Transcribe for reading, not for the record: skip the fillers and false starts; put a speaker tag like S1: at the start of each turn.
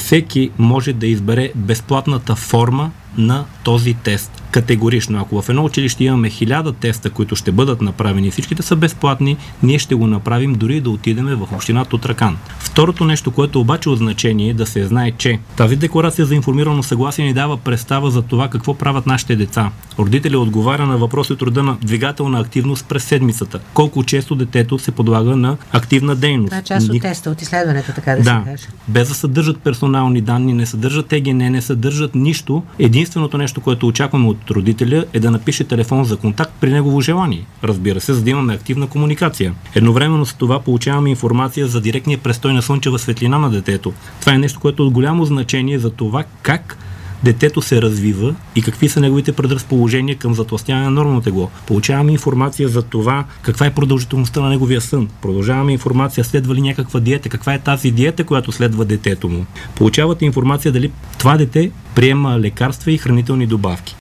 S1: всеки може да избере безплатната форма на този тест. Категорично. Ако в едно училище имаме 1000 теста, които ще бъдат направени, всичките са безплатни, ние ще го направим дори да отидем в община Тутракан. Второто нещо, което обаче от значение е да се знае, че тази декларация за информирано съгласие ни дава представа за това какво правят нашите деца. Родителят отговаря на въпроси от рода на двигателна активност през седмицата. Колко често детето се подлага на активна дейност.
S2: Това е част от теста, от изследването, така да се каже.
S1: Без да съдържат персонални данни, не съдържат ЕГН, не съдържат нищо. Единственото нещо, което очакваме от родителя е да напише телефон за контакт при негово желание. Разбира се, за да имаме активна комуникация. Едновременно с това получаваме информация за директния престой на слънчева светлина на детето. Това е нещо, което е от голямо значение за това как детето се развива и какви са неговите предразположения към затлъстяване на нормално тегло. Получаваме информация за това каква е продължителността на неговия сън. Продължаваме информация следва ли някаква диета, каква е тази диета, която следва детето му. Получавате информация дали това дете приема лекарства и хранителни добавки.